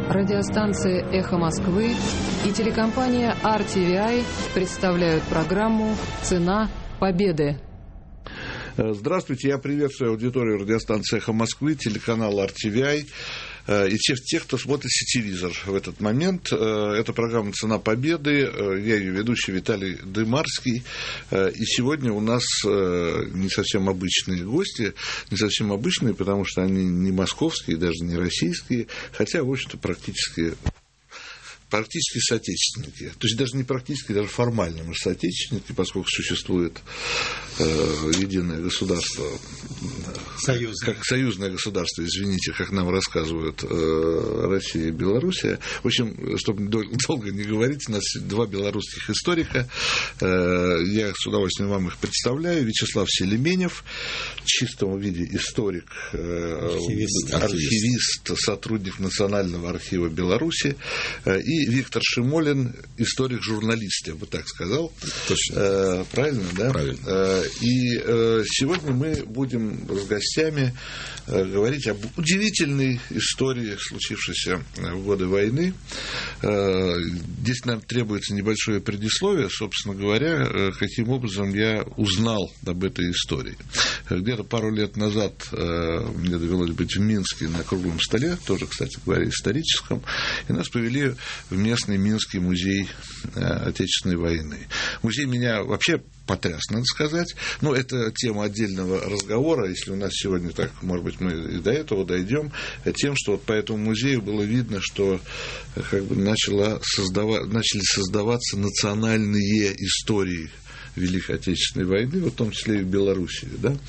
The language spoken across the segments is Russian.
Радиостанция «Эхо Москвы» и телекомпания RTVI представляют программу «Цена победы». Здравствуйте, я приветствую аудиторию радиостанции «Эхо Москвы», телеканал RTVI и тех, кто смотрит сетевизор в этот момент. Это программа «Цена победы». Я ее ведущий Виталий Дымарский. И сегодня у нас не совсем обычные гости, не совсем обычные, потому что они не московские, даже не российские, хотя, в общем-то, практически соотечественники. То есть даже не практически, даже формально мы соотечественники, поскольку существует единое государство, как союзное государство, извините, как нам рассказывают Россия и Белоруссия. В общем, чтобы долго не говорить, у нас два белорусских историка. Я с удовольствием вам их представляю. Вячеслав Селеменев, в чистом виде историк, архивист, сотрудник Национального архива Беларуси, и Виктор Шимолин, историк-журналист, я бы так сказал. Точно. Правильно, да? Правильно. И сегодня мы будем с гостями говорить об удивительной истории, случившейся в годы войны. Здесь нам требуется небольшое предисловие, собственно говоря, каким образом я узнал об этой истории. Где-то пару лет назад мне довелось быть в Минске на круглом столе, тоже, кстати говоря, историческом, и нас повели в местный Минский музей Отечественной войны. Музей меня вообще потряс, надо сказать. Но это тема отдельного разговора. Если у нас сегодня так, может быть, мы и до этого дойдем, тем, что вот по этому музею было видно, что как бы начали создаваться национальные истории Великой Отечественной войны, в том числе и в Белоруссии. Да?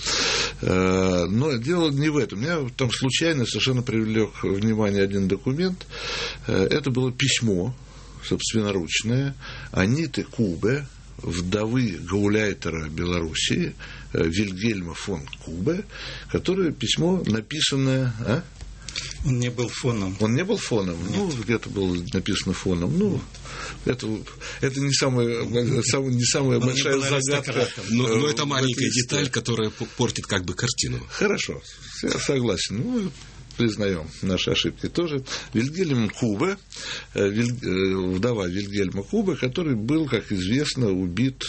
Но дело не в этом. Меня там случайно совершенно привлек внимание один документ. Это было письмо собственноручное Аниты Кубе, вдовы гауляйтера Белоруссии Вильгельма фон Кубе, которое письмо написанное... Он не был фоном. Он не был фоном? Нет. Ну, где-то было написано фоном. Ну, это не самая большая загадка. Но это маленькая деталь, которая портит как бы картину. Хорошо, я согласен. Ну, признаем наши ошибки тоже. Вильгельм Кубе, вдова Вильгельма Кубе, который был, как известно, убит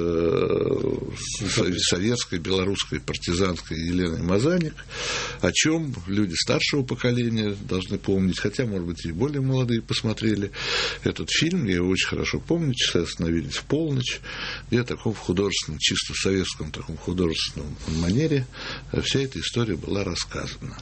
советской, белорусской партизанской Еленой Мазаник, о чем люди старшего поколения должны помнить, хотя, может быть, и более молодые посмотрели этот фильм, я его очень хорошо помню, «Часы остановились в полночь», где в таком художественном, чисто советском таком художественном манере вся эта история была рассказана.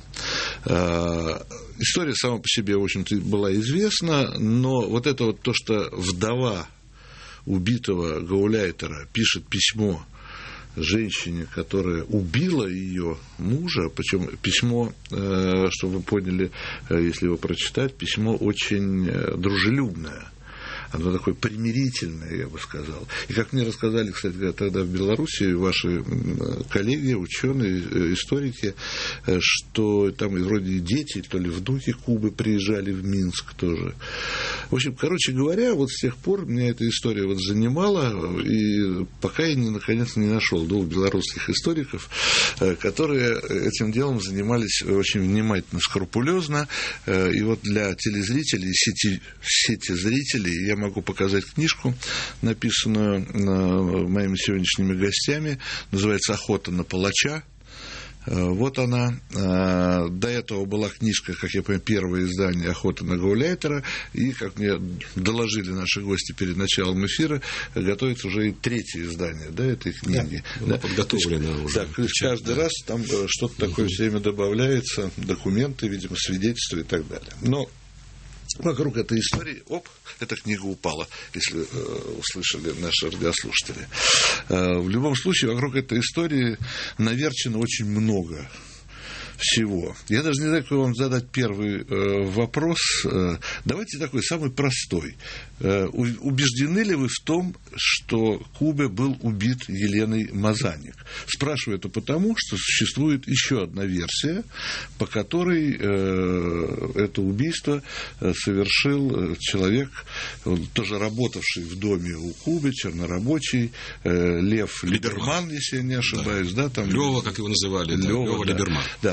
История сама по себе, в общем-то, была известна, но вот это вот то, что вдова убитого гауляйтера пишет письмо женщине, которая убила ее мужа, причем письмо, чтобы вы поняли, если его прочитать, письмо очень дружелюбное. Оно такое примирительное, я бы сказал. И как мне рассказали, кстати говоря, тогда в Беларуси ваши коллеги, ученые, историки, что там вроде дети, то ли внуки Кубы приезжали в Минск тоже. В общем, короче говоря, вот с тех пор меня эта история вот занимала, и пока я наконец не нашел двух белорусских историков, которые этим делом занимались очень внимательно, скрупулезно. И вот для телезрителей, сетезрителей я могу показать книжку, написанную моими сегодняшними гостями. Называется «Охота на палача». Вот она. До этого была книжка, как я понимаю, первое издание «Охота на гауляйтера». И, как мне доложили наши гости перед началом эфира, готовится уже и третье издание, да, этой книги. Да, подготовлено уже. Да, каждый раз там что-то такое все время добавляется, документы, видимо, свидетельства и так далее. Но вокруг этой истории, эта книга упала, если услышали наши радиослушатели. В любом случае, вокруг этой истории наверчено очень много всего. Я даже не знаю, как вам задать первый вопрос. Давайте такой, самый простой. Убеждены ли вы в том, что Кубе был убит Еленой Мазаник? Спрашиваю это потому, что существует еще одна версия, по которой это убийство совершил человек, тоже работавший в доме у Кубы, чернорабочий, Лев Либерман, если я не ошибаюсь. Да, там... Лёва, как его называли. Лёва Либерман. Да,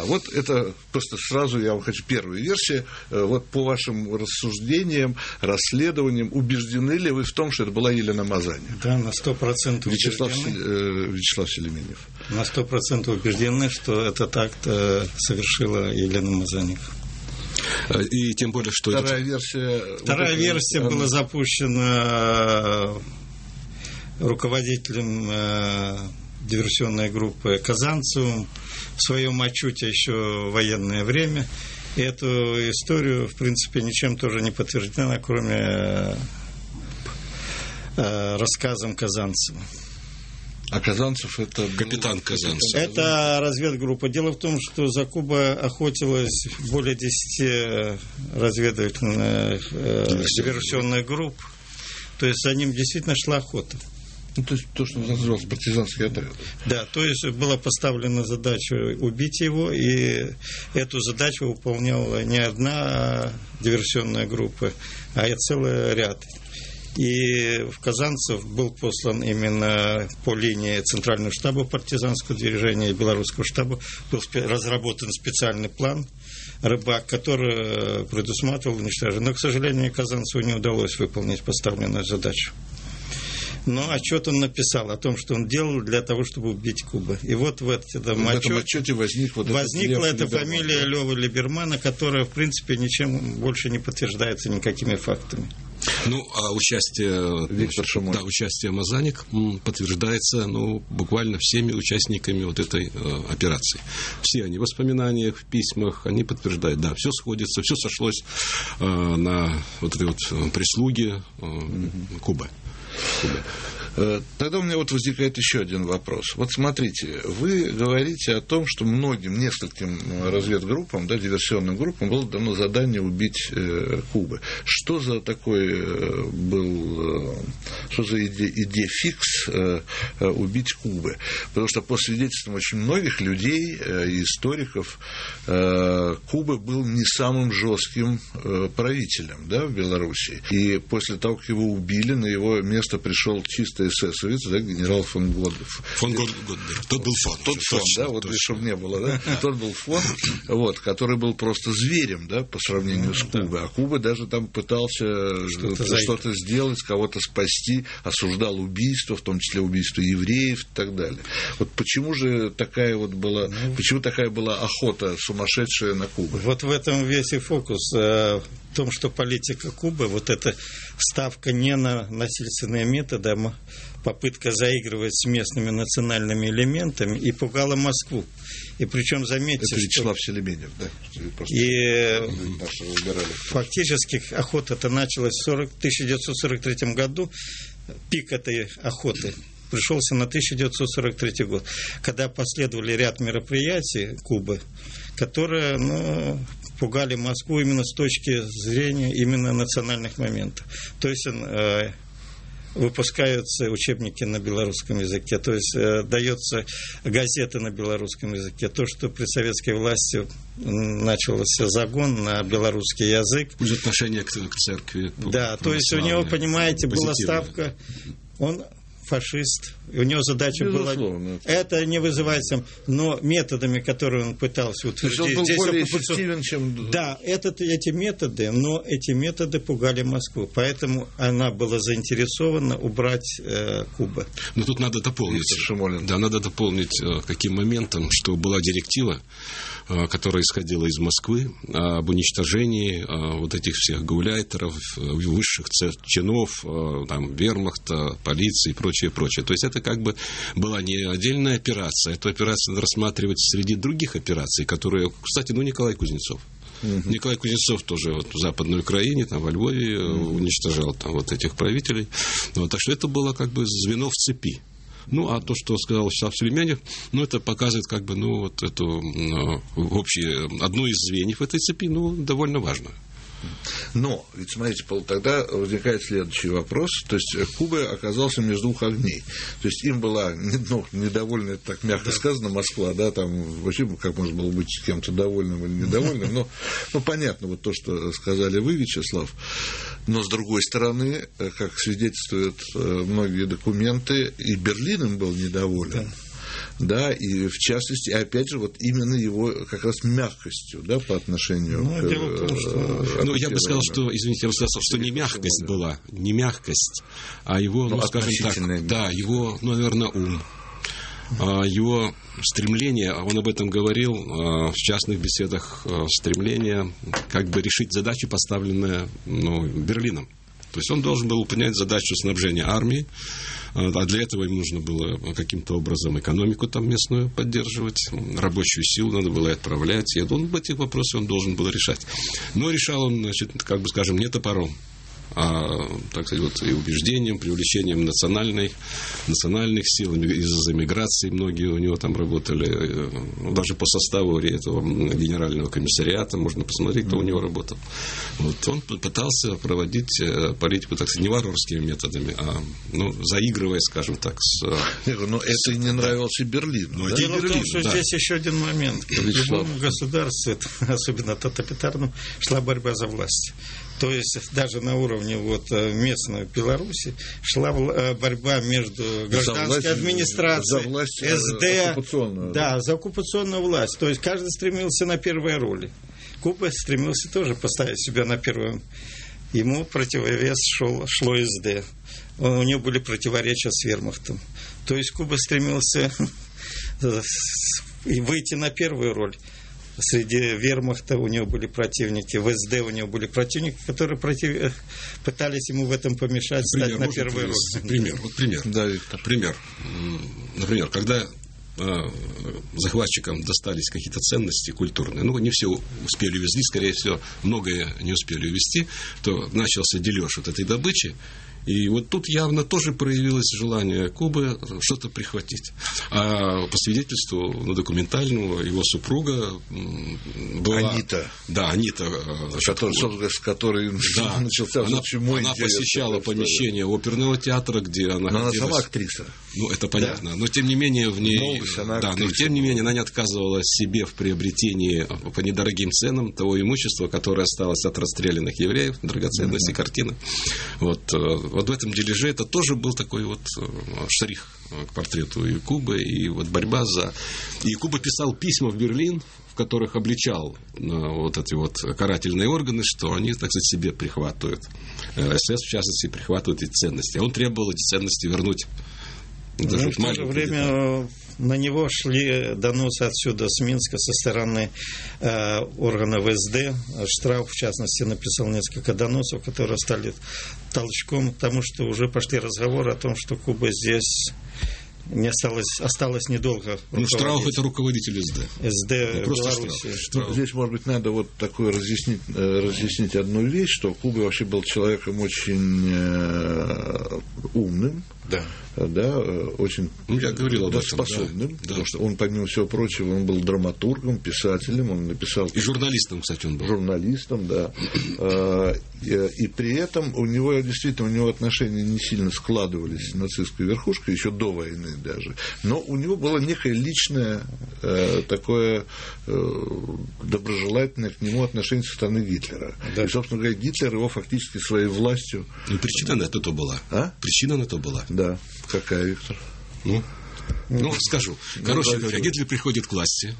Вот это просто сразу я вам хочу первую версию. Вот по вашим рассуждениям, расследованиям, убеждены ли вы в том, что это была Елена Мазаня? Да, на 100% Вячеслав Селеменев. На 100% убеждены, что этот акт совершила Елена Мазаня. И тем более, что... Вторая версия была запущена руководителем диверсионной группы Казанцевым в своем отчете еще в военное время. И эту историю, в принципе, ничем тоже не подтверждена, кроме рассказом Казанцева. А Казанцев это... Капитан Казанцев. Это разведгруппа. Дело в том, что за Кубой охотилось более 10 разведывательных диверсионных групп. То есть за ним действительно шла охота. Ну, то есть то, что называлось партизанский отряд. Да, то есть была поставлена задача убить его, и эту задачу выполняла не одна диверсионная группа, а и целый ряд. И в Казанцев был послан именно по линии Центрального штаба партизанского движения и Белорусского штаба, был разработан специальный план «Рыбак», который предусматривал уничтожение. Но, к сожалению, Казанцеву не удалось выполнить поставленную задачу. Но отчет он написал о том, что он делал для того, чтобы убить Куба. И вот в этом отчете возникла эта фамилия Лёвы Либермана, которая, в принципе, ничем больше не подтверждается никакими фактами. Ну, а участие Мазаник подтверждается, буквально всеми участниками вот этой операции. Все они в воспоминаниях, в письмах, они подтверждают, да, все сходится, все сошлось на вот этой вот прислуге Кубы. Тогда у меня вот возникает еще один вопрос. Вот смотрите, вы говорите о том, что нескольким разведгруппам, диверсионным группам было дано задание убить Кубы. Что за такой был, что за идея фикс убить Кубы? Потому что по свидетельствам очень многих людей и историков, Куба был не самым жестким правителем, в Белоруссии. И после того, как его убили, на его место пришел чисто эсэсовец, генерал фон Годдер. Тот был фон. Тот фон, чтобы не было, Тот был фон, который был просто зверем, по сравнению с Кубой. А Куба даже там пытался что-то сделать, кого-то спасти, осуждал убийство, в том числе убийство евреев и так далее. Вот почему же такая была охота сумасшедшая на Кубу? Вот в этом весь и фокус. В том, что политика Кубы, вот эта ставка не на насильственные методы, а попытка заигрывать с местными национальными элементами, и пугала Москву. И причем, заметьте, это Вячеслав Селеменев, фактически охота-то началась в 1943 году, пик этой охоты пришелся на 1943 год, когда последовали ряд мероприятий Кубы, которые, пугали Москву именно с точки зрения именно национальных моментов. То есть выпускаются учебники на белорусском языке, то есть дается газеты на белорусском языке. То, что при советской власти начался загон на белорусский язык. Уже отношение к церкви. Да, то есть у него, понимаете, была ставка, он фашист, и у него задача была... Это не вызывается, но методами, которые он пытался утвердить... То есть он был более эффективен, чем... Да, эти методы, но эти методы пугали Москву, поэтому она была заинтересована убрать Кубу. Но тут надо дополнить. Да, надо дополнить каким моментом, что была директива, которая исходила из Москвы, об уничтожении вот этих всех гауляйтеров, высших чинов, вермахта, полиции и прочее. То есть это как бы была не отдельная операция, эту операцию надо рассматривать среди других операций, которые, кстати, Николай Кузнецов. Николай Кузнецов тоже в Западной Украине, во Львове уничтожал этих правителей. Так что это было как бы звено в цепи. А то, что сказал Вячеслав Селеменев, это показывает эту общее, одно из звеньев этой цепи, довольно важно. Но, ведь смотрите, тогда возникает следующий вопрос. То есть Куба оказался между двух огней. То есть им была недовольна, так мягко сказано, Москва, вообще как можно было быть кем-то довольным или недовольным. Но понятно, то, что сказали вы, Вячеслав. Но, с другой стороны, как свидетельствуют многие документы, и Берлин им был недоволен. да, и в частности, опять же, вот именно его как раз мягкостью, да, по отношению к... Дело в том, что... я бы сказал, что, извините, я бы сказал, что не мягкость была, не мягкость, а его, скажем так, да, его, наверное, ум. Его стремление, он об этом говорил в частных беседах, стремление как бы решить задачи, поставленные Берлином. То есть он должен был выполнять задачу снабжения армии, а для этого им нужно было каким-то образом экономику там местную поддерживать, рабочую силу надо было отправлять, и эти вопросы он должен был решать. Но решал он, значит, как бы скажем, не топором, а, так сказать, вот, и убеждением, привлечением национальных сил, из-за миграции многие у него там работали, даже по составу этого генерального комиссариата, можно посмотреть, кто у него работал. Вот, он пытался проводить политику, так сказать, не варварскими методами, а заигрывая, скажем так, с... Но это и не нравился Берлину. Да? Дело в том, что здесь еще один момент. В любом государстве, особенно тоталитарном, шла борьба за власть. То есть даже на уровне местной Беларуси шла борьба между гражданской администрацией, СД, за оккупационную власть. То есть каждый стремился на первые роли. Куба стремился тоже поставить себя на первое. Ему противовес шло СД. У него были противоречия с вермахтом. То есть Куба стремился выйти на первую роль. Среди вермахта у него были противники, в СД у него были противники, которые пытались ему в этом помешать, стать на первую роль. Пример. Да, Виктор. Пример. Например, когда захватчикам достались какие-то ценности культурные, не все успели увезти, скорее всего, многое не успели увезти, то начался дележ этой добычи. И вот тут явно тоже проявилось желание Кубы что-то прихватить. А по свидетельству документальному его супруга была... Анита. Да, Анита. С которой начался мой интерес. Она посещала помещение оперного театра, где она... Но она сама актриса. Это понятно. Да. Но тем не менее в ней... она не отказывала себе в приобретении по недорогим ценам того имущества, которое осталось от расстрелянных евреев, драгоценности, картины. Вот в этом дележе это тоже был такой штрих к портрету и Кубы, и борьба за... И Куба писал письма в Берлин, в которых обличал эти карательные органы, что они, так сказать, себе прихватывают. СС, в частности, прихватывают эти ценности. А он требовал эти ценности вернуть. В то же время на него шли доносы отсюда, с Минска, со стороны органов СД. Штраф, в частности, написал несколько доносов, которые стали толчком к тому, что уже пошли разговоры о том, что Куба здесь не осталось недолго. Штраф — это руководитель СД. СД Беларуси. Здесь, может быть, надо такое разъяснить одну вещь, что Куба вообще был человеком очень умным. Да, очень я говорил об этом, способным, потому что он, помимо всего прочего, он был драматургом, писателем, он написал... И журналистом, кстати, он был. Журналистом, да. И при этом у него отношения не сильно складывались с нацистской верхушкой, еще до войны даже. Но у него было некое личное такое доброжелательное к нему отношение со стороны Гитлера. Да. И, собственно говоря, Гитлер его фактически своей властью... И причина на то была. Причина на то была. Да. Какая, Виктор? Скажу. Короче говоря, Гитлер приходит к власти,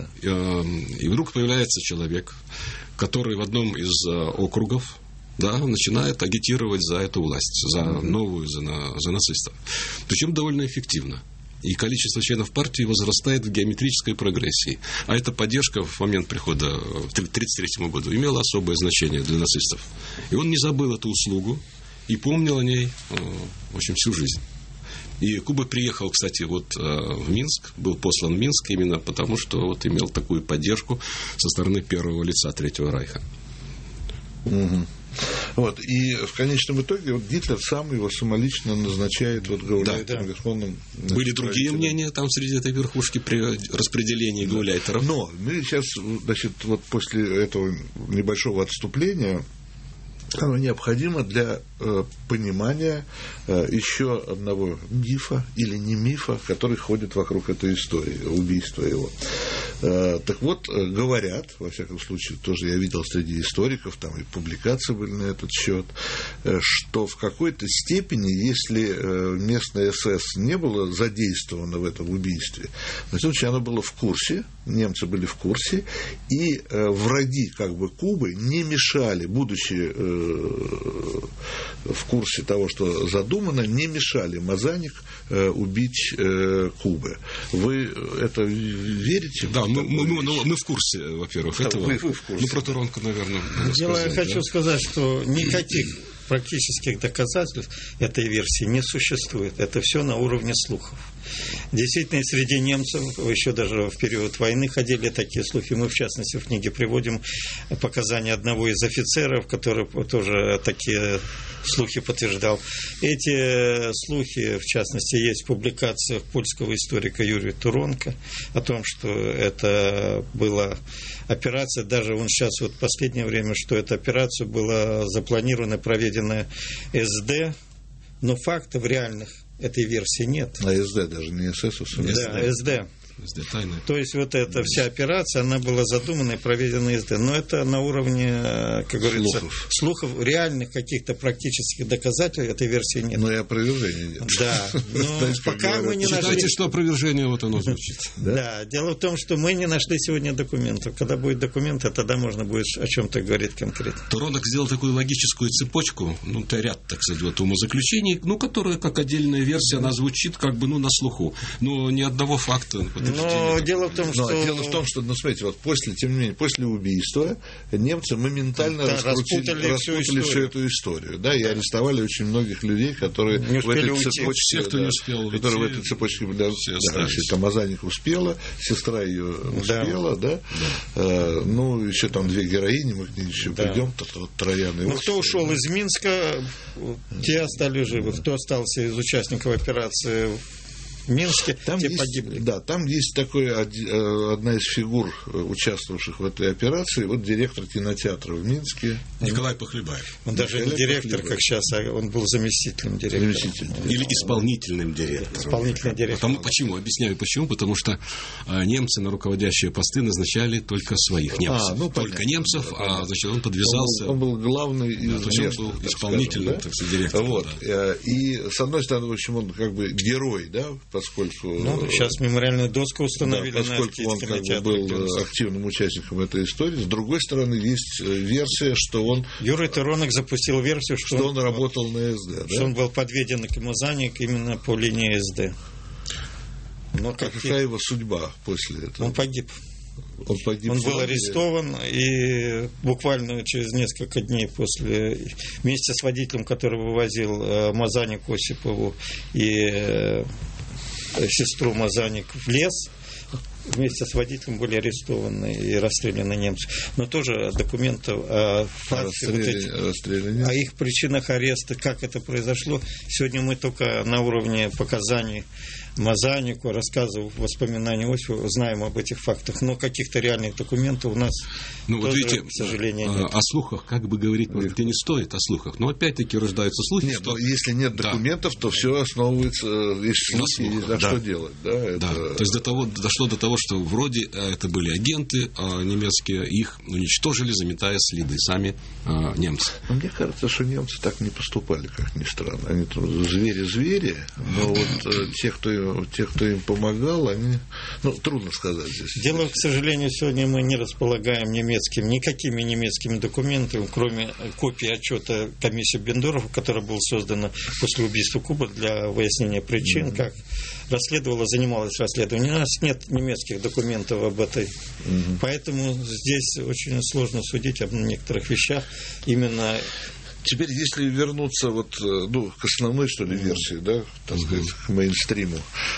и вдруг появляется человек, который в одном из округов начинает агитировать за эту власть, за новую, за нацистов. Причем довольно эффективно. И количество членов партии возрастает в геометрической прогрессии. А эта поддержка в момент прихода в 1933 году имела особое значение для нацистов. И он не забыл эту услугу и помнил о ней, в общем, всю жизнь. И Куба приехал, кстати, в Минск, был послан в Минск именно потому, что имел такую поддержку со стороны первого лица Третьего Рейха. И в конечном итоге Гитлер сам его самолично назначает гауляйтером, верховным... Были другие мнения там среди этой верхушки при распределении гауляйтеров. Но мы сейчас, после этого небольшого отступления, оно необходимо для понимания еще одного мифа или не мифа, который ходит вокруг этой истории, убийства его. Так вот, говорят, во всяком случае, тоже я видел среди историков, там и публикации были на этот счет, что в какой-то степени, если местное СС не было задействовано в этом убийстве, на самом деле оно было в курсе, немцы были в курсе, и враги как бы Кубы не мешали, будучи в курсе того, что задумано, не мешали Мазаник убить Кубы. Вы это верите? Да, мы в курсе, во-первых, этого. Вы в курсе. Ну, про Туронка, наверное, я хочу сказать, что никаких практических доказательств этой версии не существует. Это все на уровне слухов. Действительно, среди немцев еще даже в период войны ходили такие слухи. Мы, в частности, в книге приводим показания одного из офицеров, который тоже такие слухи подтверждал. Эти слухи, в частности, есть в публикациях польского историка Юрия Туронка о том, что это была операция, даже он сейчас вот в последнее время, что эта операция была запланирована, проведена СД, но фактов реальных этой версии нет. А СД даже не СС? Да, СД. То есть вот эта вся операция, она была задумана и проведена СД. Но это на уровне, как говорится, слухов, реальных каких-то практических доказательств этой версии нет. Но и опровержения нет. Да, но пока мы не нашли... Считайте, что опровержение вот оно звучит. Да, дело в том, что мы не нашли сегодня документов. Когда будет документы, тогда можно будет о чем-то говорить конкретно. Туронок сделал такую логическую цепочку, ряд, так сказать, вот умозаключений, которая как отдельная версия, она звучит как бы, на слуху. Но ни одного факта. Но дело в том, что, смотрите, вот тем не менее, после убийства немцы моментально распутали всю эту историю, да, и арестовали очень многих людей, которые в этой цепочке, которые в этой цепочке были. Мазаник успела, сестра ее успела, да. Еще там 2 героини, мы к ней еще придем, Троян и кто ушел из Минска, те остались живы, кто остался из участников операции в Минске, те погибли. Да, там есть одна из фигур, участвовавших в этой операции, вот директор кинотеатра в Минске. Николай Похлебаев. Он даже не директор, как сейчас, а он был заместителем директора. Или исполнительным директором. Почему? Объясняю почему. Потому что немцы на руководящие посты назначали только своих немцев. Только немцев, значит, он подвязался. Он был главный из он был исполнительным, так сказать, директором. Вот. Да. И, с одной стороны, в общем, он как бы герой, да, поскольку... сейчас мемориальную доску установили, поскольку он как бы был активным участником этой истории. С другой стороны, есть версия, что он... Юрий Туронок запустил версию, что он работал на СД. Что он был подведен к Мазаник именно по линии СД. Но какая его судьба после этого? Он погиб. Он был арестован, и буквально через несколько дней вместе с водителем, который вывозил Мазаник Осипову и сестру Мазаник в лес, вместе с водителем были арестованы и расстреляны немцы. Но тоже документов о их причинах ареста, как это произошло, сегодня мы только на уровне показаний Мазанику, рассказов, воспоминаний Осипова знаем об этих фактах, но каких-то реальных документов у нас тоже, видите, к сожалению, нет. О слухах, как бы говорить, может, и не стоит о слухах, но опять-таки рождаются слухи. Нет, что... если нет документов, то все основывается, есть слухи, что делать. То есть дошло до того, что вроде это были агенты немецкие, их уничтожили, заметая следы сами немцы. Мне кажется, что немцы так не поступали, как ни странно. Они там звери-звери, но вот те, кто им помогал, они... трудно сказать здесь. Дело, к сожалению, сегодня мы не располагаем никакими немецкими документами, кроме копии отчета комиссии Бендорфа, которая была создана после убийства Кубы для выяснения причин, как занималась расследованием. У нас нет немецких документов об этой. Поэтому здесь очень сложно судить об некоторых вещах. Именно... Теперь, если вернуться к основной, что ли, версии, да, так сказать, к мейнстриму,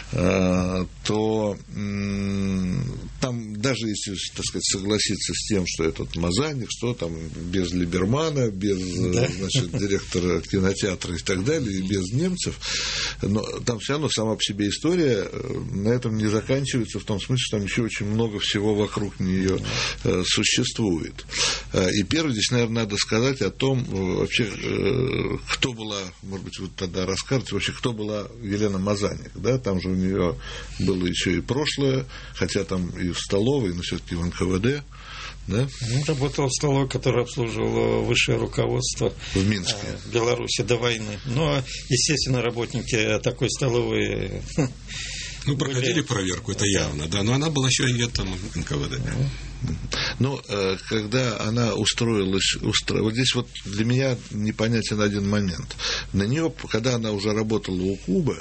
то там, даже если, так сказать, согласиться с тем, что этот Мазаник, что там без Либермана, без директора кинотеатра и так далее, и без немцев, но там все равно сама по себе история на этом не заканчивается, в том смысле, что там еще очень много всего вокруг нее существует. И первое, здесь, наверное, надо сказать о том, вообще, кто была, может быть, вы тогда расскажете, вообще, кто была Елена Мазаник, да, там же у нее было еще и прошлое, хотя там и в столовой, но все-таки в НКВД, да? Работал в столовой, которая обслуживала высшее руководство в Минске, в Беларуси до войны. Но, естественно, работники такой столовой... проходили проверку, это явно, да, но она была еще и там НКВД. Но когда она устроилась, вот здесь вот для меня непонятен один момент. На нее, когда она уже работала у Кубы,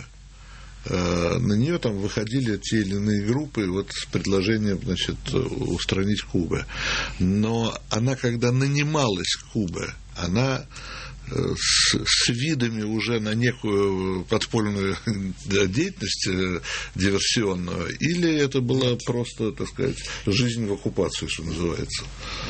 на нее там выходили те или иные группы вот с предложением, значит, устранить Кубы. Но она, когда нанималась Кубы, она с видами уже на некую подпольную деятельность диверсионную, или это была просто, так сказать, жизнь в оккупации, что называется?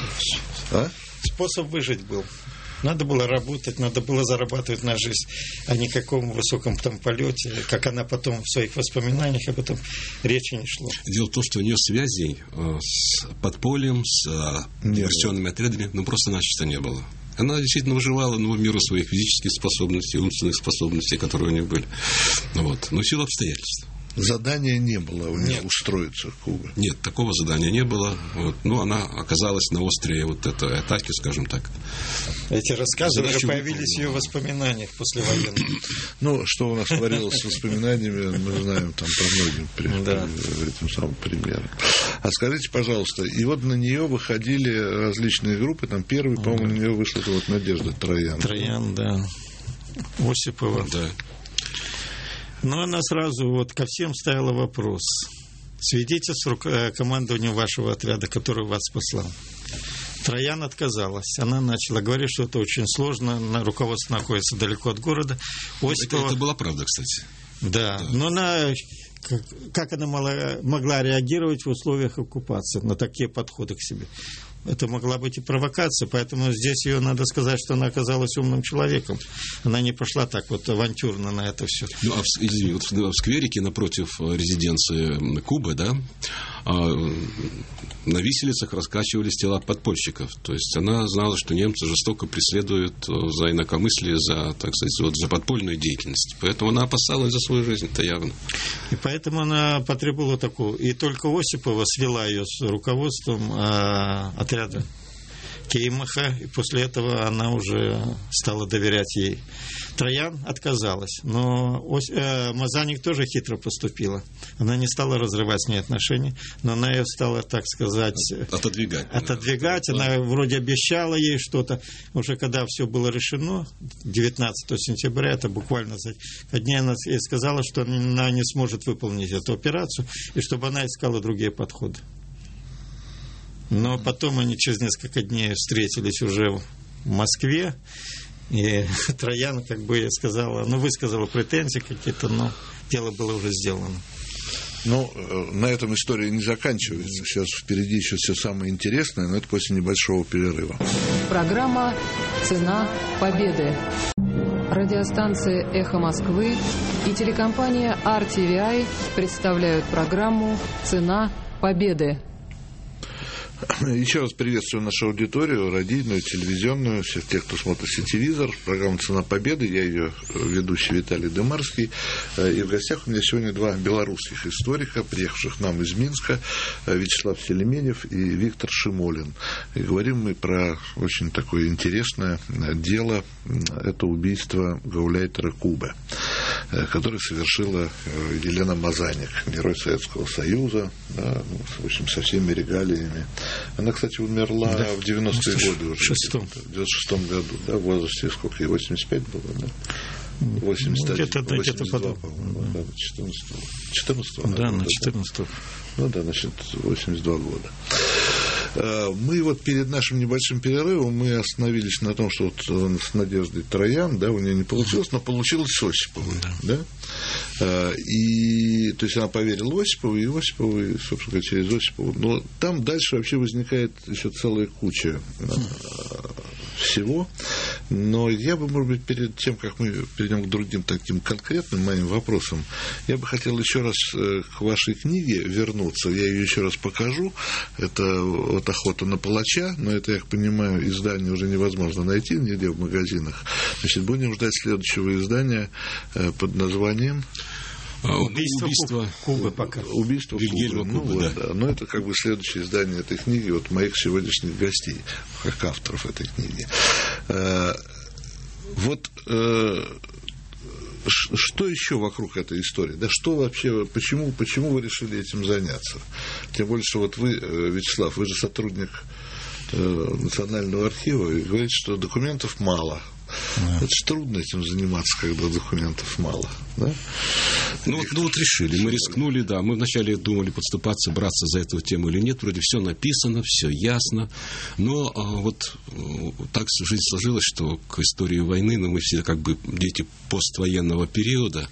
Способ выжить был. Надо было работать, надо было зарабатывать на жизнь, а ни о каком высоком там полете, как она потом в своих воспоминаниях об этом речи не шло. Дело в том, что у нее связей с подпольем, с диверсионными отрядами, просто-напросто не было. Она действительно выживала, в меру своих физических способностей, умственных способностей, которые у нее были. Но в силу обстоятельств. Задания не было у нее устроиться в Кубу? Нет, такого задания не было. Она оказалась на острие этой атаки, скажем так. Эти рассказы уже появились в ее воспоминаниях послевоенных. Что у нас творилось с воспоминаниями, мы знаем там по многим этим самым примерам. А скажите, пожалуйста, и вот на нее выходили различные группы, там первый, по-моему, на нее вышла Надежда Троян. Троян, да. Осипова. Да. Но она сразу ко всем ставила вопрос. Свидетельство командования вашего отряда, который вас послал. Троян отказалась. Она начала говорить, что это очень сложно, руководство находится далеко от города. Это была правда, кстати. Да. Но она... Как она могла реагировать в условиях оккупации на такие подходы к себе? Это могла быть и провокация, поэтому здесь ее надо сказать, что она оказалась умным человеком. Она не пошла так авантюрно на это все. В скверике напротив резиденции Кубы, на виселицах раскачивались тела подпольщиков. То есть она знала, что немцы жестоко преследуют за инакомыслие, за подпольную деятельность. Поэтому она опасалась за свою жизнь, это явно. И поэтому она потребовала такую. И только Осипова свела ее с руководством отряда Кеймаха, и после этого она уже стала доверять ей. Троян отказалась, но Мазаник тоже хитро поступила. Она не стала разрывать с ней отношения, но она ее стала, так сказать, отодвигать. Она вроде обещала ей что-то. Уже когда все было решено, 19 сентября, это буквально за дней, она ей сказала, что она не сможет выполнить эту операцию, и чтобы она искала другие подходы. Но потом они через несколько дней встретились уже в Москве, и Троян высказала претензии какие-то, но дело было уже сделано. На этом история не заканчивается. Сейчас впереди еще все самое интересное, но это после небольшого перерыва. Программа «Цена победы». Радиостанция «Эхо Москвы» и телекомпания RTVI представляют программу «Цена победы». Еще раз приветствую нашу аудиторию, радийную, телевизионную, всех тех, кто смотрит сетевизор. Программа «Цена победы», я ее ведущий Виталий Дымарский. И в гостях у меня сегодня два белорусских историка, приехавших нам из Минска, Вячеслав Селеменев и Виктор Шимолин. И говорим мы про очень такое интересное дело, это убийство гауляйтера Кубы, которое совершила Елена Мазаник, герой Советского Союза, в общем, со всеми регалиями. Она, кстати, умерла в 90-е годы уже. В 96-м году, в возрасте сколько ей, 85 было, да? 81, где-то потом. По-моему, 14-го. Да, на 14-го. Значит, 82 года. Мы перед нашим небольшим перерывом мы остановились на том, что с Надеждой Троян, у нее не получилось, но получилось с Осиповой, И, то есть, она поверила Осипову, и Осипову, собственно говоря, через Осипову. Но там дальше вообще возникает еще целая куча всего. Но я бы, может быть, перед тем, как мы перейдем к другим таким конкретным моим вопросам, я бы хотел еще раз к вашей книге вернуться. Я ее еще раз покажу. Это вот «Охота на палача», но это, я понимаю, издание уже невозможно найти нигде в магазинах. Значит, будем ждать следующего издания под названием... Убийство Кубы пока. Убийство Вильгельма Кубы, вот, да. Но это как бы следующее издание этой книги, вот моих сегодняшних гостей, как авторов этой книги. Вот что еще вокруг этой истории? Да что вообще, почему вы решили этим заняться? Тем более, что вот вы, Вячеслав, вы же сотрудник Национального архива, и говорите, что документов мало. Да. Это же трудно этим заниматься, когда документов мало, да? Ну вот решили, мы рискнули, да. Мы вначале думали подступаться, браться за эту тему или нет. Вроде все написано, все ясно. Но вот так жизнь сложилась, что к истории войны, мы все как бы дети поствоенного периода.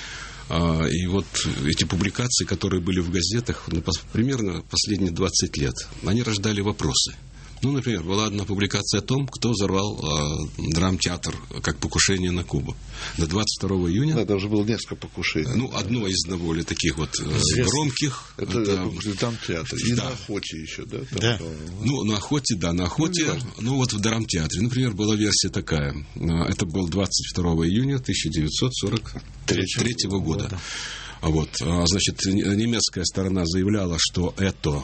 И вот эти публикации, которые были в газетах, примерно последние 20 лет, они рождали вопросы. Ну, например, была одна публикация о том, кто взорвал драмтеатр как покушение на Кубу. До 22 июня... Да, там же было несколько покушений. Ну, одно из довольно таких вот громких. Это драмтеатр. И на охоте еще, да? Да. Ну, на охоте, да, на охоте. Ну, вот в драмтеатре. Например, была версия такая. Это был 22 июня 1943 года. Вот. Значит, немецкая сторона заявляла, что это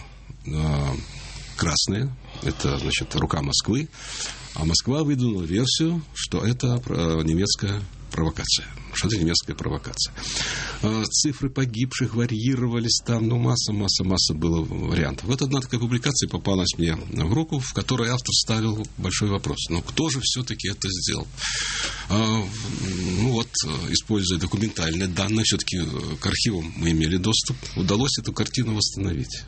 красные. Это, значит, рука Москвы. А Москва выдвинула версию, что это немецкая провокация. Что это немецкая провокация. Цифры погибших варьировались там. Ну, масса было вариантов. Вот одна такая публикация попалась мне в руку, в которой автор ставил большой вопрос. Но кто же все-таки это сделал? Ну, вот, используя документальные данные, все-таки к архивам мы имели доступ. Удалось эту картину восстановить.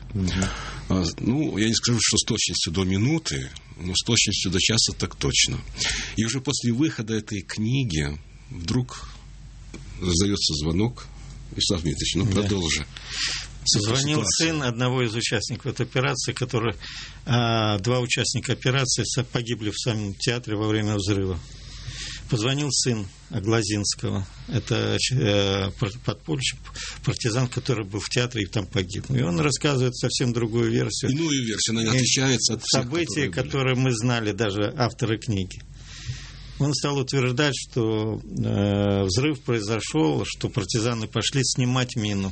Ну, я не скажу, что с точностью до минуты, но с точностью до часа так точно. И уже после выхода этой книги вдруг раздается звонок. Вячеслав Дмитриевич, продолжи. Звонил сын одного из участников этой операции, который... Два участника операции погибли в самом театре во время взрыва. Позвонил сын Аглазинского. Это подпольщик, партизан, который был в театре и там погиб. И он рассказывает совсем другую версию. Иную версию, она отличается от всех, событий, которые мы знали, даже авторы книги. Он стал утверждать, что взрыв произошел, что партизаны пошли снимать мину.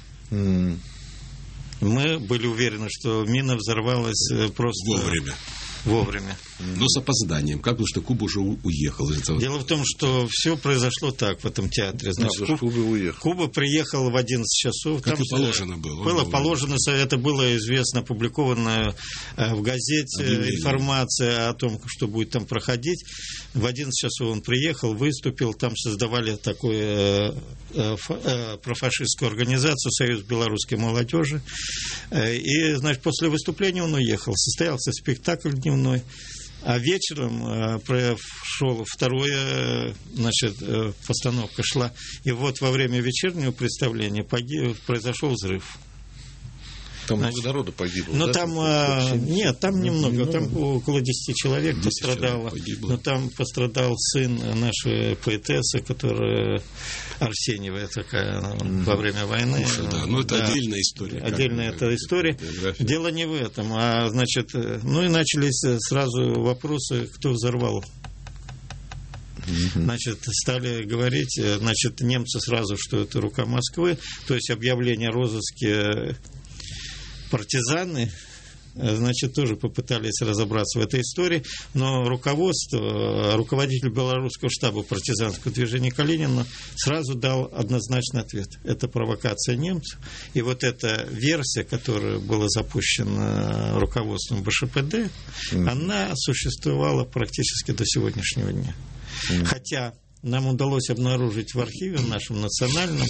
Мы были уверены, что мина взорвалась просто... Вовремя. Но с опозданием. Как бы, что Куба уже уехал из этого. Дело в том, что все произошло так в этом театре. Значит, Куба приехал в 11 часов. Как и положено было. Было положено, это было известно, опубликовано в газете информация о том, что будет там проходить. В 11 часов он приехал, выступил. Там создавали такую профашистскую организацию Союз белорусской молодежи. И, значит, после выступления он уехал. Состоялся спектакль дневной. А вечером прошел вторая, значит, постановка шла. И вот во время вечернего представления произошел взрыв. Там много народу погибло. Но да? Там нет, там немного, там около 10 человек пострадало. Но там пострадал сын нашей поэтессы, которая Арсеньева такая во время войны. Да, но это отдельная история. Отдельная эта история. Дело не в этом, а значит, ну и начались сразу вопросы, кто взорвал. Значит, стали говорить, значит, немцы сразу, что это рука Москвы, то есть объявление о розыске. Партизаны, значит, тоже попытались разобраться в этой истории, но руководитель белорусского штаба партизанского движения Калинина сразу дал однозначный ответ. Это провокация немцев. И вот эта версия, которая была запущена руководством БШПД, она существовала практически до сегодняшнего дня. Хотя нам удалось обнаружить в архиве нашем национальном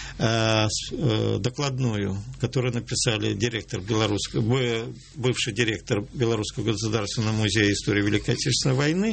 докладную, которую написали бывший директор Белорусского государственного музея истории Великой Отечественной войны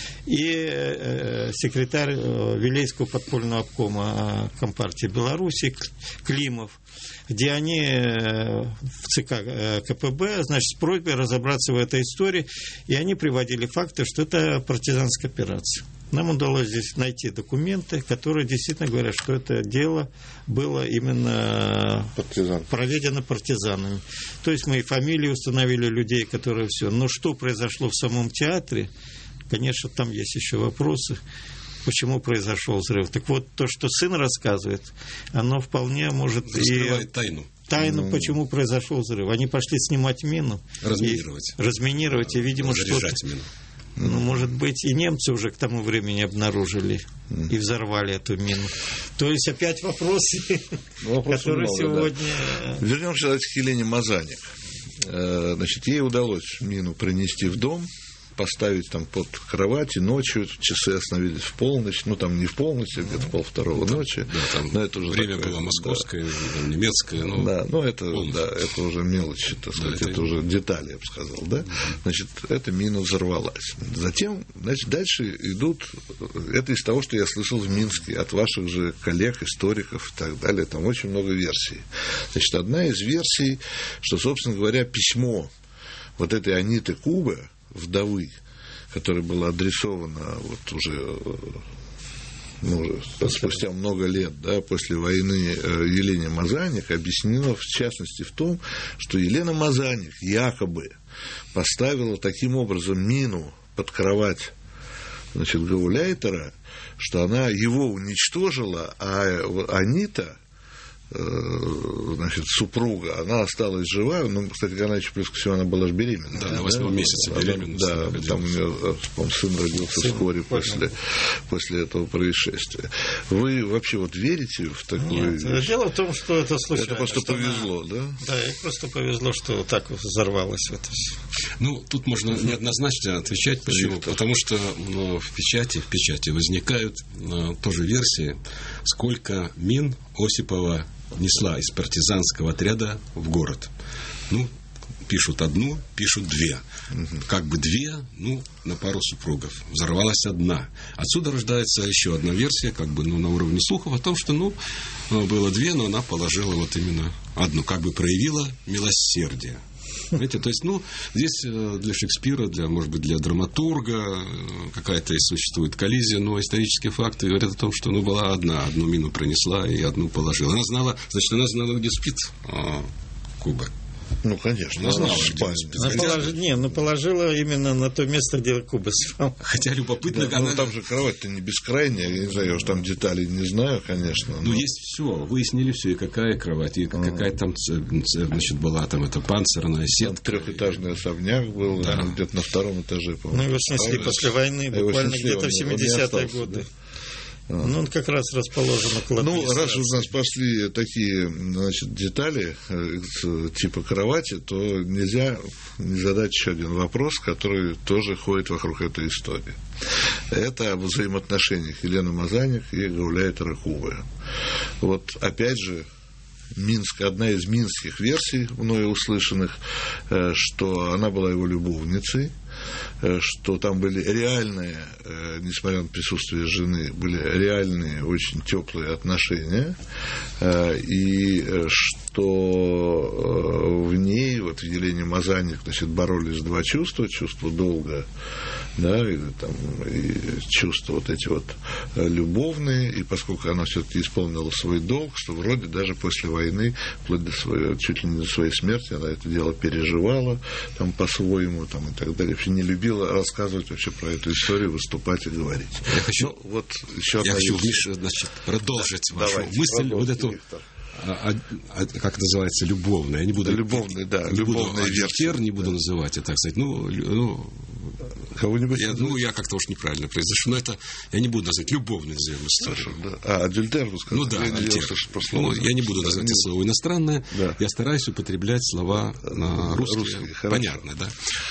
и секретарь Вилейского подпольного обкома Компартии Беларуси Климов, где они в ЦК КПБ, значит, с просьбой разобраться в этой истории, и они приводили факты, что это партизанская операция. Нам удалось здесь найти документы, которые действительно говорят, что это дело было именно проведено партизанами. То есть мы и фамилии установили людей, которые все. Но что произошло в самом театре, конечно, там есть еще вопросы, почему произошел взрыв. Так вот, то, что сын рассказывает, оно вполне может раскрывает тайну, почему произошел взрыв. Они пошли снимать мину. Разминировать, и, видимо, что-то... мину. Ну, может быть, и немцы уже к тому времени обнаружили и взорвали эту мину. То есть опять вопросы, которые сегодня... Да. Вернемся к Елене Мазаник. Значит, ей удалось мину принести в дом, поставить там под кровать, и ночью часы остановились в полночь, ну там не в полночь, а где-то 1:30 ночи. Да, там но это уже время такое, было московское, да, немецкое. Ну, да, но это, да, это уже мелочи, так сказать, да, это уже детали, я бы сказал, да. Значит, эта мина взорвалась. Затем, значит, дальше идут, это из того, что я слышал в Минске от ваших же коллег, историков и так далее, там очень много версий. Значит, одна из версий, что, собственно говоря, письмо вот этой Аниты Кубы, вдовы, которая была адресована вот уже спустя много лет, да, после войны Елене Мазаник, объяснено в частности в том, что Елена Мазаник якобы поставила таким образом мину под кровать, значит, гауляйтера, что она его уничтожила, а Анита, значит, супруга, она осталась жива, ну, кстати, она еще плюс ко всему, она была же беременна. Да, на 8-м месяце беременна. Да, там у нее, по-моему, сын родился вскоре после этого происшествия. Вы вообще вот верите в такую вещь? Нет, дело в том, что это случайно. Это просто повезло, да? Да, и просто повезло, что вот так взорвалось это все. Ну, тут можно неоднозначно отвечать. Почему? Потому что в печати возникают тоже версии, сколько мин Осипова несла из партизанского отряда в город. Ну, пишут одну, пишут две. Как бы две, ну, на пару супругов. Взорвалась одна. Отсюда рождается еще одна версия, как бы, ну, на уровне слухов, о том, что, ну, было две, но она положила вот именно одну, как бы проявила милосердие. Понимаете, то есть, ну, здесь для Шекспира, может быть, для драматурга какая-то существует коллизия, но исторические факты говорят о том, что, ну, была одну мину пронесла и одну положила. Она знала, где спит Куба. Ну, конечно, она знала, положила именно на то место, где Куба спал. Хотя любопытно, да, ну, там же кровать-то не бескрайняя, я не знаю, я уж там деталей не знаю, конечно. Ну, есть все, выяснили все, и какая кровать, и какая там, значит, была там эта панцирная сетка. Там трехэтажный особняк был, да. Где-то на 2-м этаже, по-моему. Ну, его снесли после войны, буквально где-то в 70-е годы. Да? Ну, он как раз расположен около. Ну, раз у нас пошли такие, значит, детали типа кровати, то нельзя не задать еще один вопрос, который тоже ходит вокруг этой истории. Это об взаимоотношениях Елены Мазаник и гауляйтера Кубы. Вот опять же, одна из минских версий, мною услышанных, что она была его любовницей, что там были реальные, несмотря на присутствие жены, были реальные, очень теплые отношения, и что в ней, вот в Елене Мазаник, значит, боролись два чувства: чувство долга, да, и чувства вот эти вот любовные, и поскольку она все-таки исполнила свой долг, что вроде даже после войны, вплоть до своей, чуть ли не до своей смерти, она это дело переживала там по-своему, там, и так далее, вообще не любила рассказывать вообще про эту историю, выступать и говорить. Я хочу, вот еще значит, продолжить вашу мысль, вот эту, как называется, любовная. Я не буду, любовная версия, не буду называть это, так сказать. Кого-нибудь? Я как-то уж неправильно произношу, но это я не буду называть любовной историю. Да. Адюльтер, вы сказали? Ну да, адюльтер. Я не буду называть это слово иностранное, да. Я стараюсь употреблять слова русские. Понятно, да.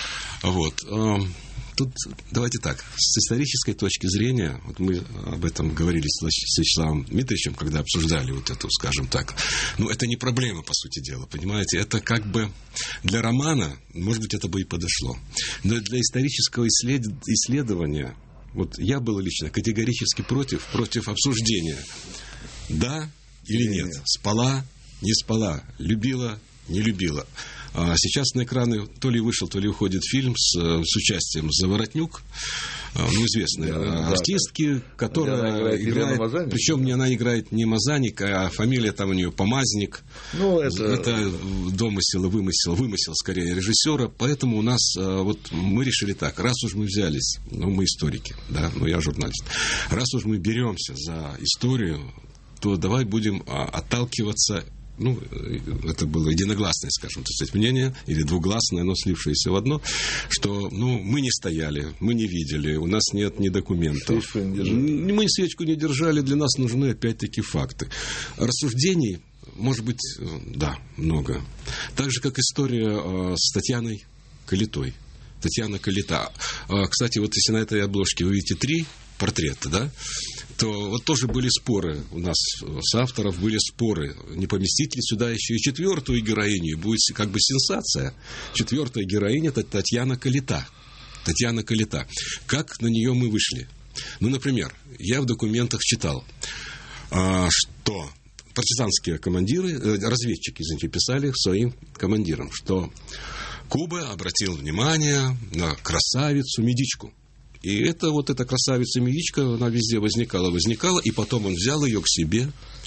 Вот. Тут давайте так, с исторической точки зрения, вот мы об этом говорили с Вячеславом Дмитриевичем, когда обсуждали вот эту, скажем так, это не проблема, по сути дела, понимаете, это как бы для романа, может быть, это бы и подошло, но для исторического исследования, вот я был лично категорически против обсуждения, да или нет, спала, не спала, любила, не любила. А сейчас на экраны то ли вышел, то ли уходит фильм с участием Заворотнюк, известной артистки, которая играет, причем она играет не Мазаник, а фамилия там у нее Помазник. Это вымысел скорее режиссера. Поэтому у нас, мы решили так, раз уж мы взялись, мы историки, да, я журналист, раз уж мы беремся за историю, то давай будем отталкиваться. Это было единогласное, скажем, мнение, или двугласное, но слившееся в одно, что, мы не стояли, мы не видели, у нас нет ни документов. Мы свечку не держали, для нас нужны, опять-таки, факты. Рассуждений, может быть, да, много. Так же, как история с Татьяной Калитой. Татьяна Калита. Кстати, если на этой обложке вы видите 3 портрета, да, то тоже были споры у нас с авторов, были споры, не поместить ли сюда еще и 4-ю героиню, будет как бы сенсация. 4-я героиня – это Татьяна Калита. Татьяна Калита. Как на нее мы вышли? Например, я в документах читал, что партизанские командиры, разведчики, писали своим командирам, что Куба обратил внимание на красавицу Медичку. И эта красавица Медичка, она везде возникала, и потом он взял ее к себе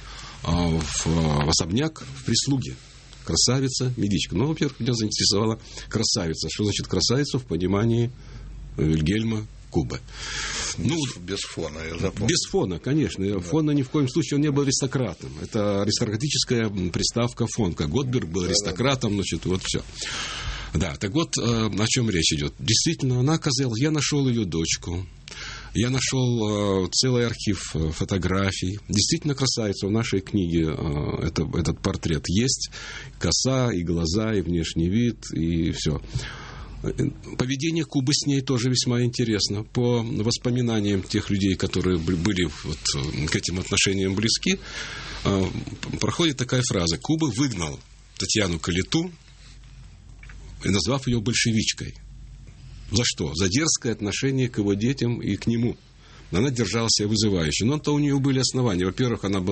в особняк в прислуге. Красавица Медичка. Во-первых, меня заинтересовала красавица. Что значит красавица в понимании Вильгельма Кубы? Без фона, я запомнил. Без фона, конечно. Да. Фона ни в коем случае, он не был аристократом. Это аристократическая приставка фон. Как Готберг был аристократом, все. Да, так о чем речь идет. Действительно, она оказалась, я нашел ее дочку, я нашел целый архив фотографий. Действительно красавица, в нашей книге этот портрет есть. Коса, и глаза, и внешний вид, и все. Поведение Кубы с ней тоже весьма интересно. По воспоминаниям тех людей, которые были к этим отношениям близки, проходит такая фраза. Куба выгнал Татьяну Калиту, и назвав ее большевичкой. За что? За дерзкое отношение к его детям и к нему. Она держала себя вызывающе. Но у нее были основания. Во-первых, она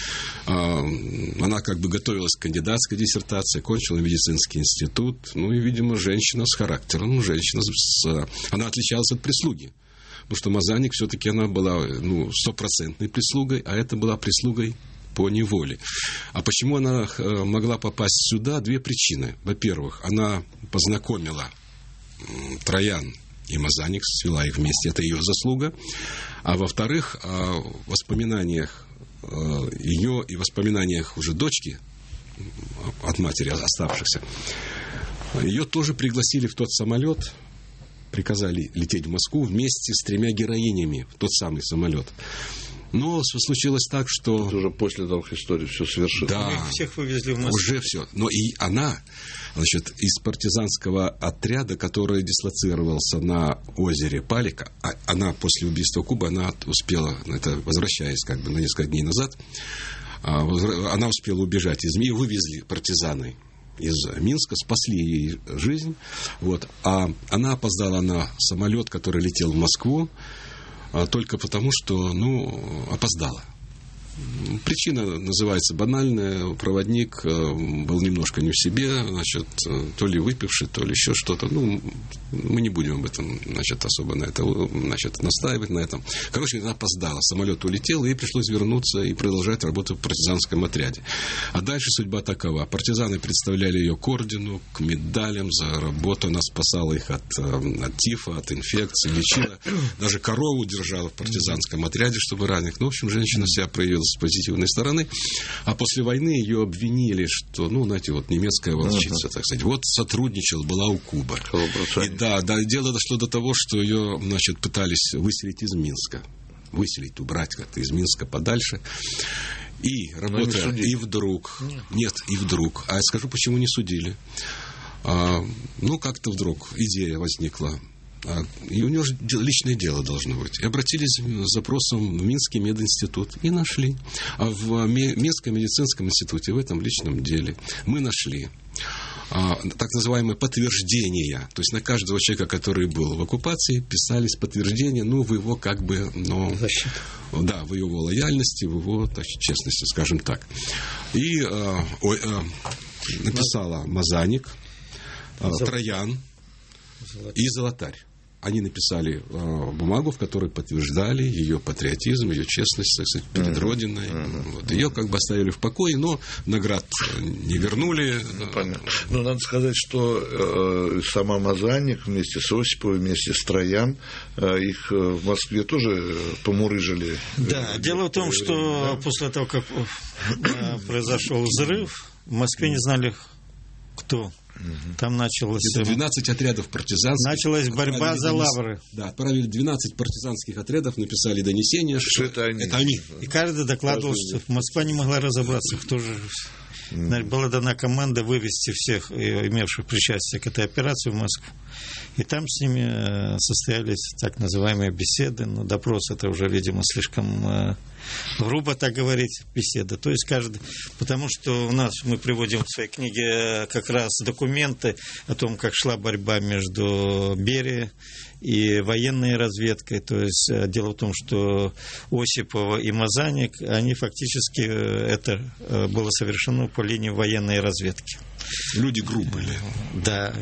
как бы готовилась к кандидатской диссертации, кончила медицинский институт. И, видимо, женщина с характером. Она отличалась от прислуги. Потому что Мазаник все-таки она была 100% прислугой, а это была прислугой по неволе. А почему она могла попасть сюда? 2 причины. Во-первых, она познакомила Троян и Мазаник, свела их вместе, это ее заслуга. А во-вторых, в воспоминаниях ее и воспоминаниях уже дочки от матери оставшихся, ее тоже пригласили в тот самолет, приказали лететь в Москву вместе с 3 героинями в тот самый самолет. Но случилось так, что... Это уже после того, как история все совершилась. Да, их всех вывезли в Москву. Уже все. Но и она, из партизанского отряда, который дислоцировался на озере Палика, она после убийства Кубы, она успела, возвращаясь на несколько дней назад, она успела убежать из Минска, вывезли партизаны из Минска, спасли ей жизнь. А она опоздала на самолет, который летел в Москву, только потому, что, опоздала. Причина называется банальная. Проводник был немножко не в себе, то ли выпивший, то ли еще что-то. Мы не будем об этом, особо на это, настаивать на этом. Она опоздала. Самолет улетел, и ей пришлось вернуться и продолжать работу в партизанском отряде. А дальше судьба такова. Партизаны представляли ее к ордену, к медалям за работу. Она спасала их от тифа, от инфекции, лечила. Даже корову держала в партизанском отряде, чтобы раненых. Женщина себя проявила с позитивной стороны, а после войны ее обвинили, что, немецкая волчица, так сказать, сотрудничала, была у Кубы. И дело дошло до того, что ее, пытались выселить из Минска. Убрать как-то из Минска подальше. И работая, и вдруг. А я скажу, почему не судили. Ну, как-то вдруг идея возникла. И у него же личное дело должно быть. И обратились с запросом в Минский мединститут и нашли. А в Минском медицинском институте в этом личном деле мы нашли так называемые подтверждения. То есть на каждого человека, который был в оккупации, писались подтверждения, ну, в его как бы, ну, да, в его лояльности, в его честности, скажем так. И написала Мазаник, Троян и Золотарь. Они написали бумагу, в которой подтверждали ее патриотизм, ее честность, так сказать, перед Родиной. Вот. Ее как бы оставили в покое, но наград не вернули. Ну, понятно. Но надо сказать, что сама Мазаник вместе с Осиповой, вместе с Троян, их в Москве тоже помурыжили. Да, дело в том, что после того, как произошел взрыв, в Москве не знали, кто. Там началось... 12 отрядов партизанских. Началась борьба за лавры. Да, отправили 12 партизанских отрядов, написали донесение, что это они. И каждый докладывал, что Москва не могла разобраться, кто же... Была дана команда вывести всех, имевших причастие к этой операции, в Москву. И там с ними состоялись так называемые беседы. Но допрос это уже, видимо, слишком грубо так говорить, беседа. То есть каждый... Потому что у нас, мы приводим в своей книге как раз документы о том, как шла борьба между Берией и военной разведкой. То есть дело в том, что Осипова и Мазаник, они фактически, это было совершено по линии военной разведки. Люди грубые. Да.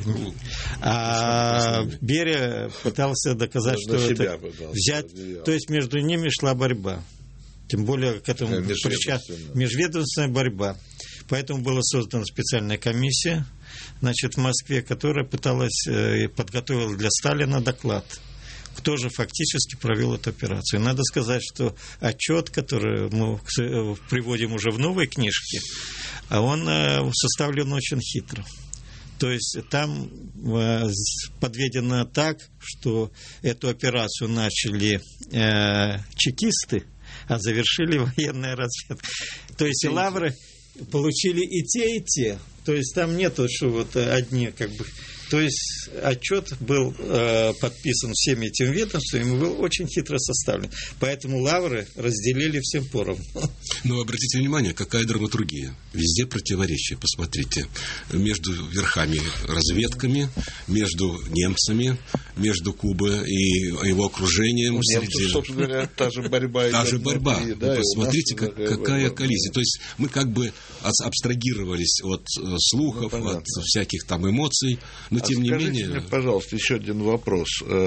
А Берия пытался доказать, что это взять... То есть между ними шла борьба. Тем более к этому межведомственная борьба. Поэтому была создана специальная комиссия, значит, в Москве, которая пыталась подготовила для Сталина доклад, кто же фактически провел эту операцию. И надо сказать, что отчет, который мы приводим уже в новой книжке, он составлен очень хитро. То есть там подведено так, что эту операцию начали чекисты, а завершили военная разведка. То есть и лавры получили и те. То есть там нету, что вот одни как бы... То есть отчет был подписан всеми этими ведомствами и был очень хитро составлен. Поэтому лавры разделили всем поровну. Но обратите внимание, какая драматургия. Везде противоречия. Посмотрите. Между верхами разведками, между немцами, между Кубой и его окружением. Немцев, собственно говоря, та же борьба. Та же борьба. Внутри, да, посмотрите, какая коллизия. То есть мы как бы абстрагировались от слухов, от всяких там эмоций. Но тем не менее... мне, пожалуйста, еще один вопрос.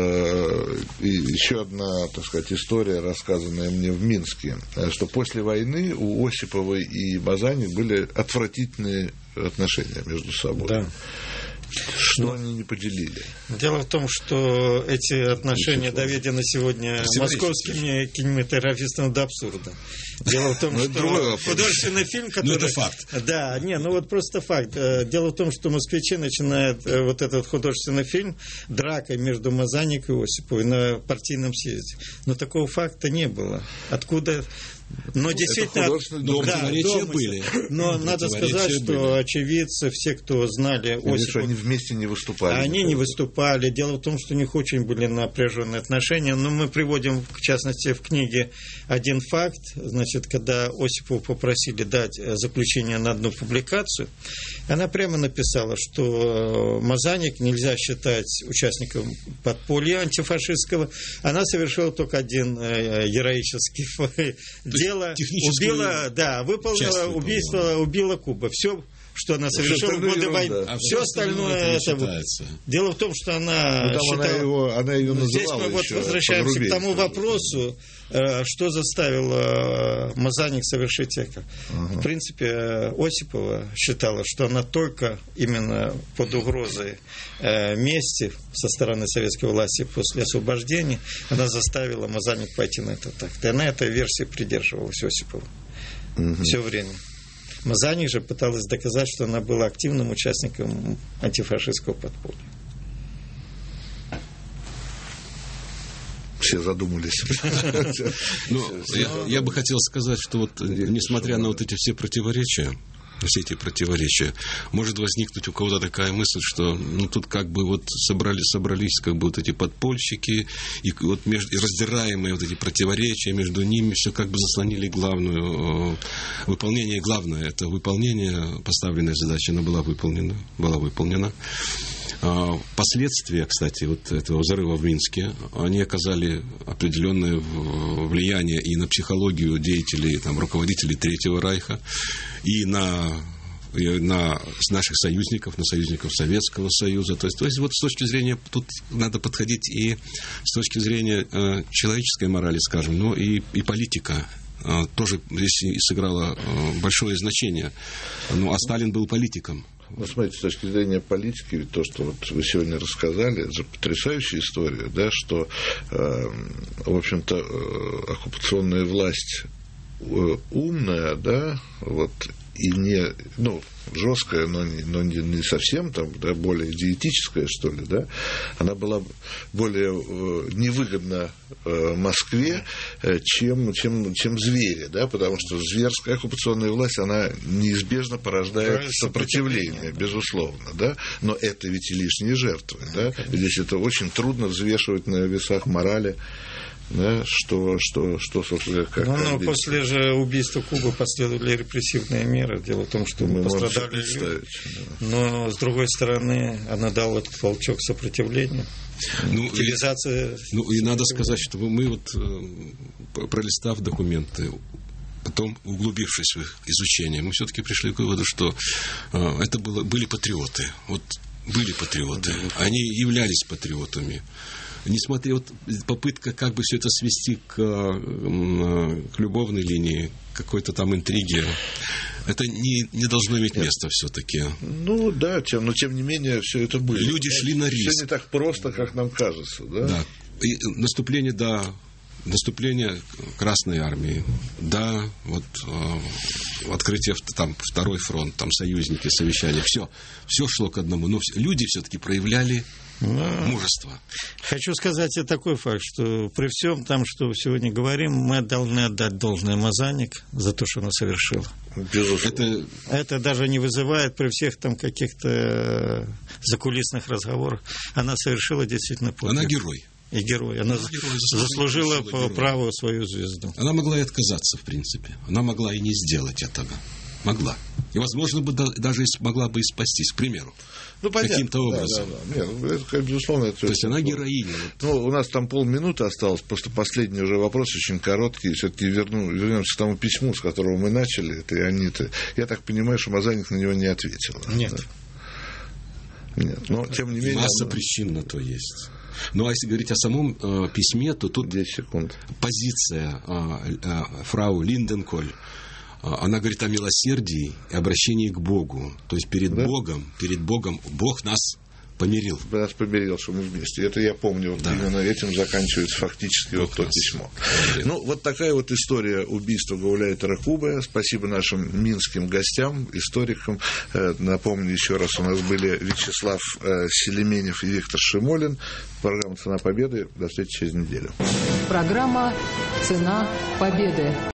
И еще одна, так сказать, история, рассказанная мне в Минске, что после войны у Осиповой и Мазаник были отвратительные отношения между собой. Да. Что они не поделили? Дело в том, что эти отношения доведены сегодня московскими кинематографистами до абсурда. Дело в том, что художественный фильм, который... Ну, это факт. Да, вот просто факт. Дело в том, что москвичи начинают вот этот художественный фильм дракой между Мазаник и Осиповой на партийном съезде. Но такого факта не было. Откуда... Но действительно, были. Но надо сказать, что очевидцы, все, кто знали Осипова, они вместе не выступали. Они не выступали. Дело в том, что у них очень были напряженные отношения. Но мы приводим, в частности, в книге один факт. Значит, когда Осипову попросили дать заключение на одну публикацию, она прямо написала, что Мазаник нельзя считать участником подполья антифашистского. Она совершила только один героический дело, выполнила убийство, убила Куба. Все, что она совершила в годы войны. Все остальное это... Дело в том, что она считала... Она ее называла. Здесь мы вот возвращаемся к тому вопросу, что заставило Мазаник совершить это. В принципе, Осипова считала, что она только именно под угрозой мести со стороны советской власти после освобождения, она заставила Мазаник пойти на этот акт. И она этой версии придерживалась, Осипова, все время. Мазаник же пыталась доказать, что она была активным участником антифашистского подполья. Все задумались. Я бы хотел сказать, что вот, несмотря на вот эти все противоречия, все эти противоречия. Может возникнуть у кого-то такая мысль, что тут как бы вот собрались как бы вот эти подпольщики, и вот и раздираемые вот эти противоречия между ними, все как бы заслонили главное. Это выполнение поставленной задачи, она была выполнена. Последствия, кстати, вот этого взрыва в Минске, они оказали определенное влияние и на психологию деятелей, руководителей Третьего Рейха, и на наших союзников, на союзников Советского Союза. То есть вот с точки зрения, тут надо подходить и с точки зрения человеческой морали, скажем, но и политика тоже здесь сыграла большое значение. А Сталин был политиком. Смотрите, с точки зрения политики, ведь то, что вот вы сегодня рассказали, это же потрясающая история, да, что, в общем-то, оккупационная власть умная, да, вот, и не, жесткая, но не совсем более диетическая, что ли, да, она была более невыгодна Москве, чем звери, да, потому что зверская оккупационная власть, она неизбежно порождает сопротивление, безусловно, да, но это ведь и лишние жертвы, да, здесь это очень трудно взвешивать на весах морали. Да, что собственно, как... Но после же убийства Кубы последовали репрессивные меры. Дело в том, что мы пострадали люди. Но, с другой стороны, она дала этот толчок сопротивлению. Утилизация... И надо сказать, что мы вот, пролистав документы, потом углубившись в их изучение, мы все-таки пришли к выводу, что это были патриоты. Вот были патриоты. Они являлись патриотами. Несмотря попытка как бы все это свести к любовной линии, какой-то там интриге, это не должно иметь места все-таки. Да, но тем не менее все это было. Люди шли на риск. Все не так просто, как нам кажется, да? Да. И наступление Красной Армии, да, вот открытие второй фронт, союзники, совещания, все шло к одному, но люди все-таки проявляли мужество. Хочу сказать и такой факт, что при всем том, что сегодня говорим, мы должны отдать должное Мазаник за то, что она совершила. Это даже не вызывает при всех каких-то закулисных разговорах. Она совершила действительно подвиг. Она герой. И герой. Она заслужила по праву свою звезду. Она могла и отказаться, в принципе. Она могла и не сделать этого. Могла. И, возможно, даже могла бы и спастись, к примеру. Каким-то образом. Да. Это, безусловно, то есть она героиня. У нас там полминуты осталось, просто последний уже вопрос, очень короткий. Все-таки вернемся к тому письму, с которого мы начали, это Иониты. Я так понимаю, что Мазаник на него не ответила. Нет. Да? Нет. Но, тем не менее... Масса причин на то есть. Ну, а если говорить о самом письме, то тут 10 секунд. Позиция фрау Линденколь, она говорит о милосердии и обращении к Богу. То есть перед Богом Бог нас помирил. Нас помирил, что мы вместе. Это я помню. Да. Именно этим заканчивается фактически то письмо. Вот такая вот история убийства гауляйтера Кубы. Спасибо нашим минским гостям, историкам. Напомню еще раз, у нас были Вячеслав Селеменев и Виктор Шимолин. Программа «Цена победы». До встречи через неделю. Программа «Цена победы».